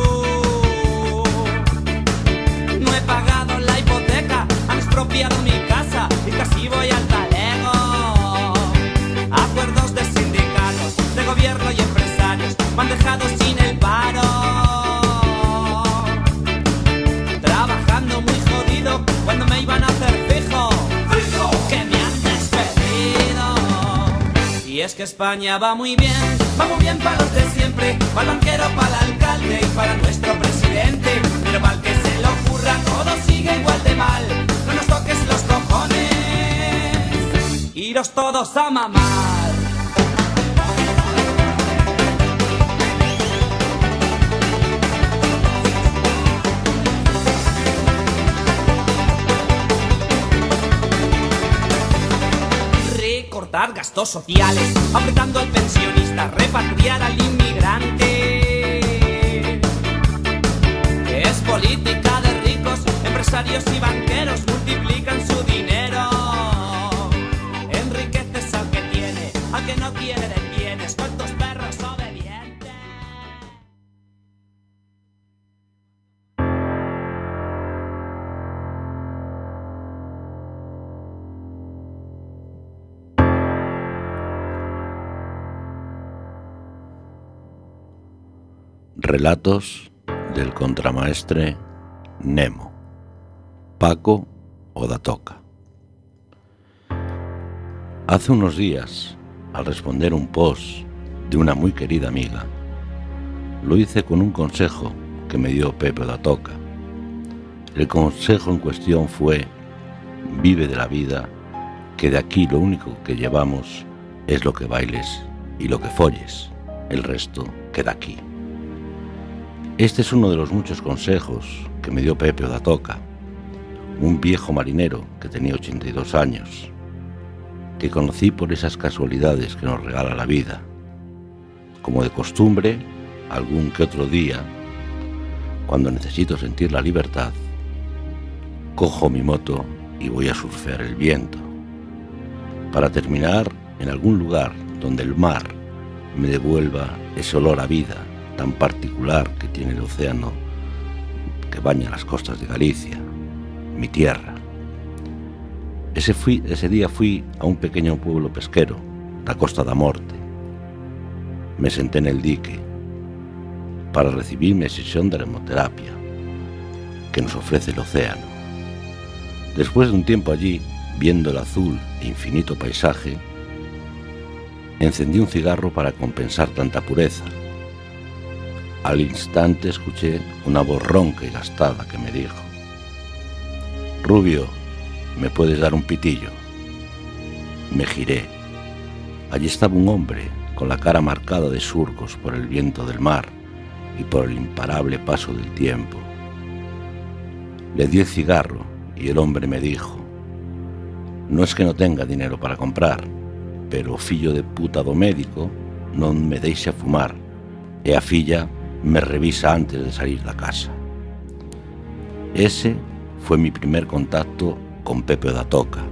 No he pagado la hipoteca, han expropiado mi casa y casi voy al talego. Acuerdos de sindicatos, de gobierno y empresarios me han dejado sin el paro. Trabajando muy jodido cuando me iban a hacer fijo, ¡fijo! Que me han despedido. Y es que España va muy bien, va muy bien para los de siempre, para el banquero, para el alcalde y para nuestro presidente. Pero mal que se le ocurra, todo sigue igual de mal. No nos toques los cojones, iros todos a mamar. Recortar gastos sociales, apretando al pensionista, repatriar al inmigrante. Es política de ricos, empresarios y banqueros multiplican su dinero. Enriqueces al que tiene, al que no tiene detienes, con tus perros obedientes. Relatos del contramaestre Nemo, Paco Odatoca. Hace unos días, al responder un post de una muy querida amiga, lo hice con un consejo que me dio Pepe Odatoca. El consejo en cuestión fue: vive de la vida, que de aquí lo único que llevamos es lo que bailes y lo que folles, el resto queda aquí. Este es uno de los muchos consejos que me dio Pepe Odatoca, un viejo marinero que tenía ochenta y dos años, que conocí por esas casualidades que nos regala la vida. Como de costumbre, algún que otro día, cuando necesito sentir la libertad, cojo mi moto y voy a surfear el viento, para terminar en algún lugar donde el mar me devuelva ese olor a vida tan particular que tiene el océano que baña las costas de Galicia, mi tierra. Ese, fui, ese día fui a un pequeño pueblo pesquero, la Costa da Morte. Me senté en el dique para recibir mi sesión de remoterapia que nos ofrece el océano. Después de un tiempo allí, viendo el azul e infinito paisaje, encendí un cigarro para compensar tanta pureza. Al instante escuché una voz ronca y gastada que me dijo: «Rubio, ¿me puedes dar un pitillo?». Me giré. Allí estaba un hombre con la cara marcada de surcos por el viento del mar y por el imparable paso del tiempo. Le di el cigarro y el hombre me dijo: «No es que no tenga dinero para comprar, pero fillo de puta do médico non me deixa fumar e a filla me revisa antes de salir da casa». Ese fue mi primer contacto con Pepe Odatoca.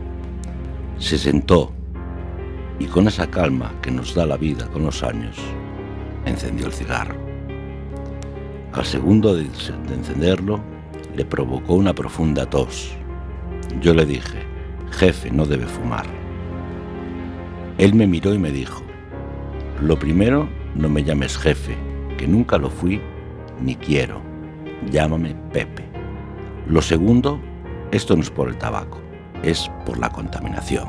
Se sentó y con esa calma que nos da la vida con los años, encendió el cigarro. Al segundo de, de encenderlo, le provocó una profunda tos. Yo le dije: «Jefe, no debe fumar». Él me miró y me dijo: «Lo primero, no me llames jefe, que nunca lo fui ni quiero. Llámame Pepe. Lo segundo, esto no es por el tabaco, es por la contaminación».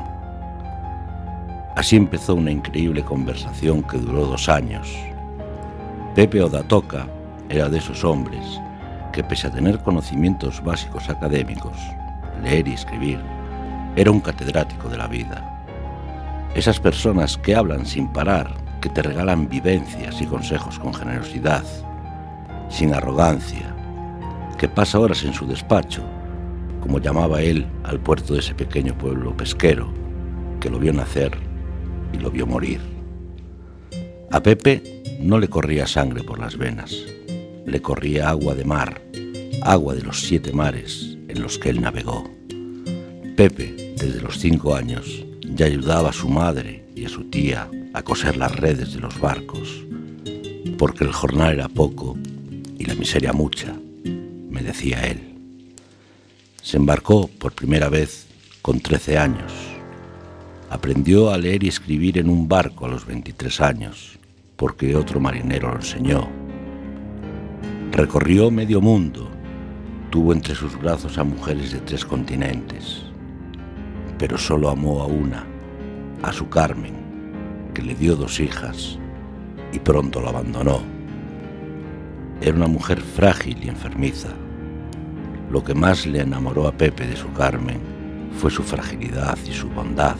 Así empezó una increíble conversación que duró dos años. Pepe Odatoca era de esos hombres que, pese a tener conocimientos básicos académicos, leer y escribir, era un catedrático de la vida. Esas personas que hablan sin parar, que te regalan vivencias y consejos con generosidad, sin arrogancia, que pasa horas en su despacho, como llamaba él al puerto de ese pequeño pueblo pesquero, que lo vio nacer y lo vio morir. A Pepe no le corría sangre por las venas, le corría agua de mar, agua de los siete mares en los que él navegó. Pepe, desde los cinco años, ya ayudaba a su madre y a su tía a coser las redes de los barcos, porque el jornal era poco y la miseria mucha, me decía él. Se embarcó por primera vez con trece años. Aprendió a leer y escribir en un barco a los veintitrés años, porque otro marinero lo enseñó. Recorrió medio mundo, tuvo entre sus brazos a mujeres de tres continentes, pero solo amó a una, a su Carmen, que le dio dos hijas y pronto lo abandonó. Era una mujer frágil y enfermiza. Lo que más le enamoró a Pepe de su Carmen fue su fragilidad y su bondad.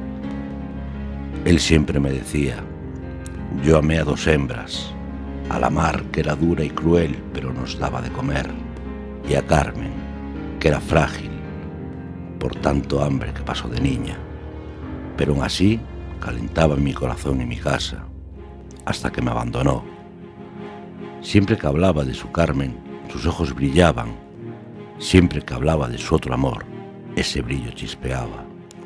Él siempre me decía: yo amé a dos hembras, a la mar, que era dura y cruel, pero nos daba de comer, y a Carmen, que era frágil, por tanto hambre que pasó de niña, pero aún así calentaba mi corazón y mi casa, hasta que me abandonó. Siempre que hablaba de su Carmen, sus ojos brillaban. Siempre que hablaba de su otro amor, ese brillo chispeaba.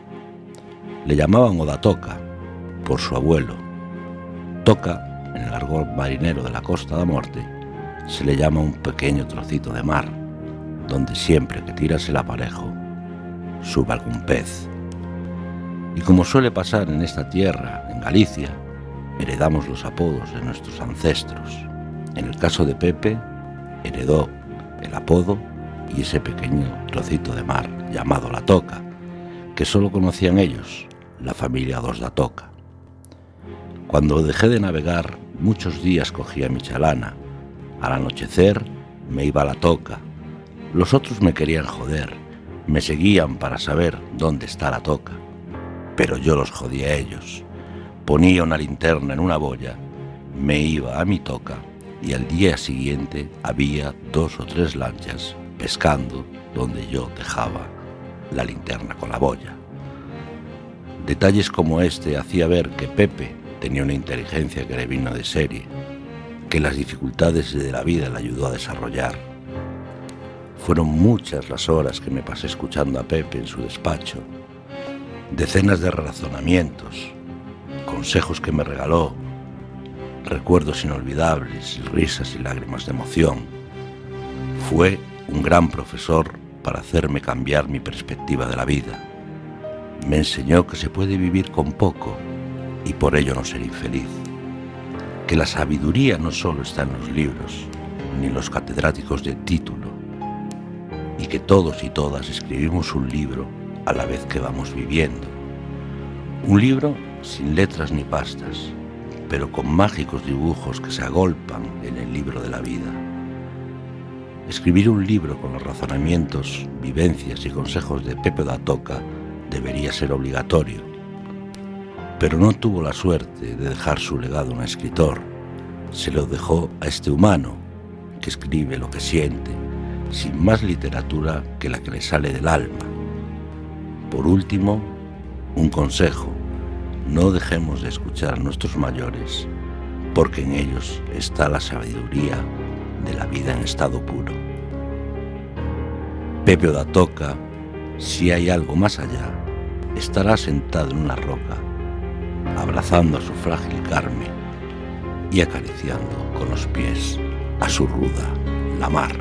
Le llamaban Oda Toca, por su abuelo. Toca, en el argot marinero de la Costa da Morte, se le llama un pequeño trocito de mar, donde siempre que tiras el aparejo, sube algún pez. Y como suele pasar en esta tierra, en Galicia, heredamos los apodos de nuestros ancestros. En el caso de Pepe, heredó el apodo y ese pequeño trocito de mar llamado La Toca, que solo conocían ellos, la familia Dos da Toca. Cuando dejé de navegar, muchos días cogía mi chalana. Al anochecer me iba a La Toca. Los otros me querían joder, me seguían para saber dónde está La Toca, pero yo los jodía a ellos. Ponía una linterna en una boya, me iba a mi toca y al día siguiente había dos o tres lanchas pescando donde yo dejaba la linterna con la boya. Detalles como este hacía ver que Pepe tenía una inteligencia que le vino de serie, que las dificultades de la vida le ayudó a desarrollar. Fueron muchas las horas que me pasé escuchando a Pepe en su despacho, decenas de razonamientos, consejos que me regaló, recuerdos inolvidables, risas y lágrimas de emoción. Fue un gran profesor para hacerme cambiar mi perspectiva de la vida. Me enseñó que se puede vivir con poco y por ello no ser infeliz, que la sabiduría no solo está en los libros, ni en los catedráticos de título, y que todos y todas escribimos un libro a la vez que vamos viviendo. Un libro sin letras ni pastas, pero con mágicos dibujos que se agolpan en el libro de la vida. Escribir un libro con los razonamientos, vivencias y consejos de Pepe da Toca debería ser obligatorio, pero no tuvo la suerte de dejar su legado a un escritor. Se lo dejó a este humano que escribe lo que siente, sin más literatura que la que le sale del alma. Por último, un consejo: no dejemos de escuchar a nuestros mayores, porque en ellos está la sabiduría de la vida en estado puro. Pepe da Toca, si hay algo más allá, estará sentado en una roca, abrazando a su frágil Carmen y acariciando con los pies a su ruda la mar.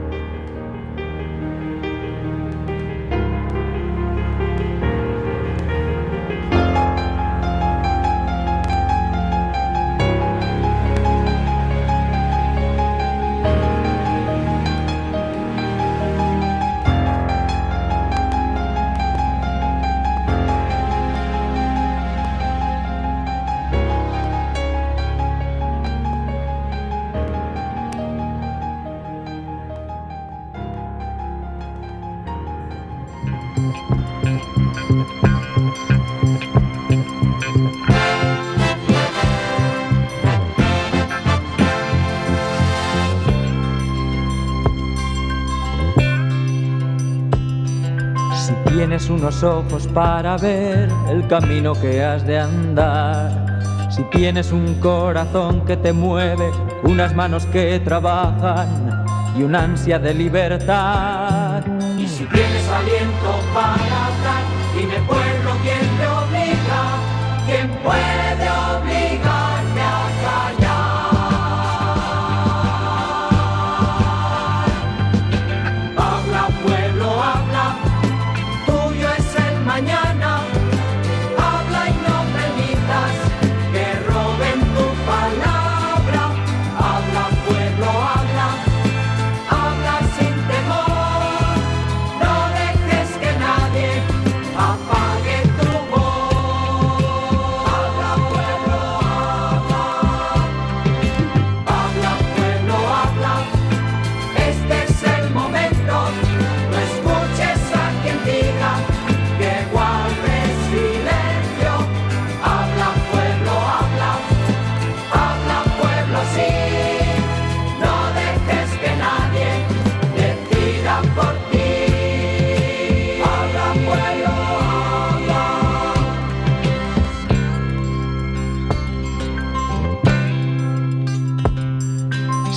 Tienes unos ojos para ver el camino que has de andar. Si tienes un corazón que te mueve, unas manos que trabajan y una ansia de libertad. Y si tienes aliento para hablar, dime pueblo, ¿quién te obliga? ¿Quién puede obligar?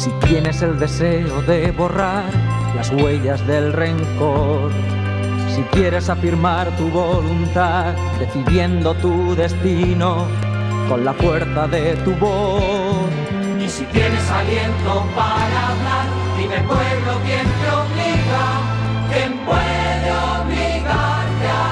Si tienes el deseo de borrar las huellas del rencor, si quieres afirmar tu voluntad, decidiendo tu destino con la fuerza de tu voz. Y si tienes aliento para hablar, dime pueblo, ¿quién te obliga? ¿Quién puede obligarte a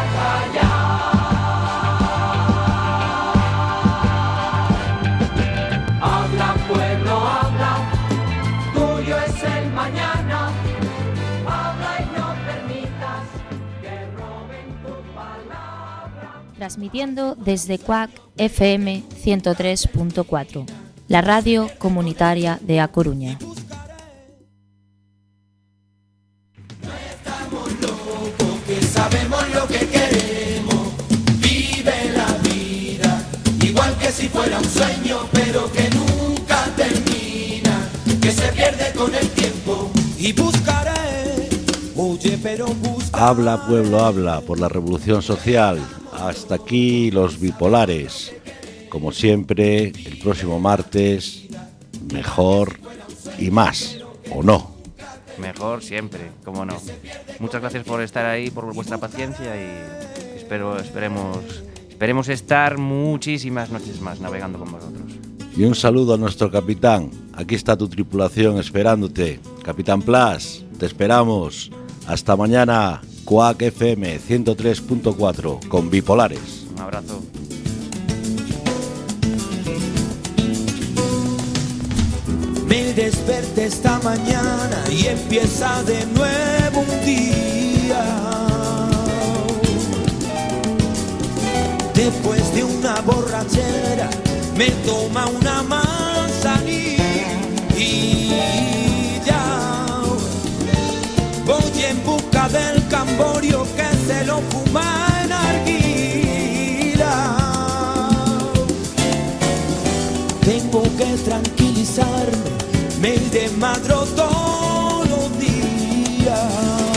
callar? Habla pueblo, habla, tuyo es el mañana. Habla y no permitas que roben tu palabra. Transmitiendo desde Cuac F M ciento tres punto cuatro, la radio comunitaria de A Coruña. Sabemos lo que queremos, vive la vida, igual que si fuera un sueño, pero que nunca termina, que se pierde con el tiempo. Y buscaré, oye, pero buscaré. Habla pueblo, habla por la revolución social. Hasta aquí los bipolares. Como siempre, el próximo martes, mejor y más, ¿o no? Mejor siempre, cómo no. Muchas gracias por estar ahí, por vuestra paciencia y espero, esperemos, esperemos estar muchísimas noches más navegando con vosotros. Y un saludo a nuestro capitán. Aquí está tu tripulación esperándote. Capitán Plas, te esperamos. Hasta mañana, Cuac F M ciento tres punto cuatro con Bipolares. Un abrazo. Me desperté esta mañana y empieza de nuevo un día. Después de una borrachera me toma una manzanilla y ya voy en busca del camborio que se lo fuma en arguila. Tengo que tranquilizarme, me desmadro todos los días.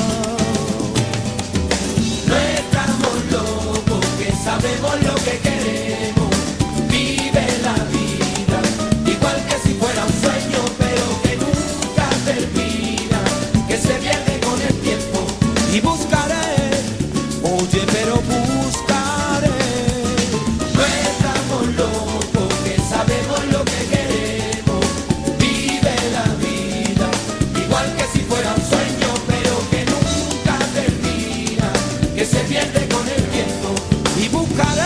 No estamos locos, que sabemos lo que queremos. Vive la vida, igual que si fuera un sueño, pero que nunca termina, que se pierde con el tiempo. Y buscaré, oye, pero buscaré. No estamos locos, que sabemos lo que queremos. Se pierde con el tiempo y buscaré.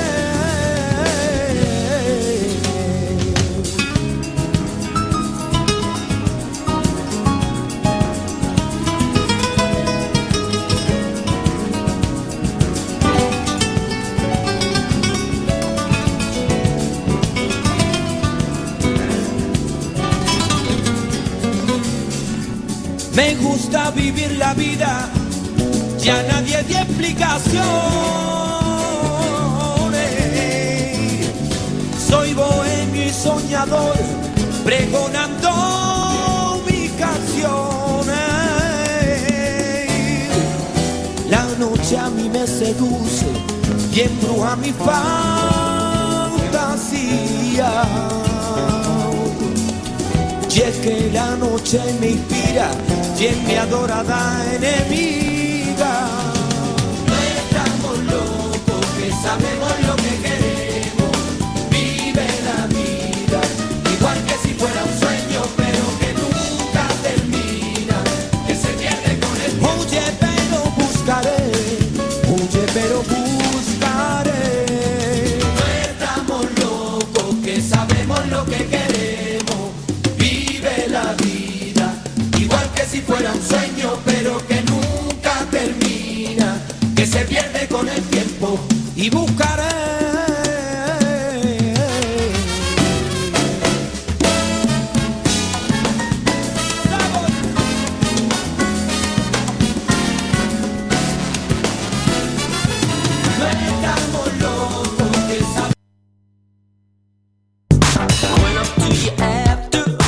Me gusta vivir la vida, ya nadie dio explicaciones. Soy bohemio y soñador, pregonando mis canciones. La noche a mí me seduce y embruja mi fantasía. Y es que la noche me inspira y es mi adorada enemiga. No estamos locos, que sabemos lo que queremos. Vive la vida, igual que si fuera un sueño, pero que nunca termina, que se pierde con el tiempo. Oye, pero buscaré, oye, pero buscaré. No estamos locos, que sabemos lo que queremos. La vida, igual que si fuera un sueño, pero que nunca termina, que se pierde con el tiempo y busca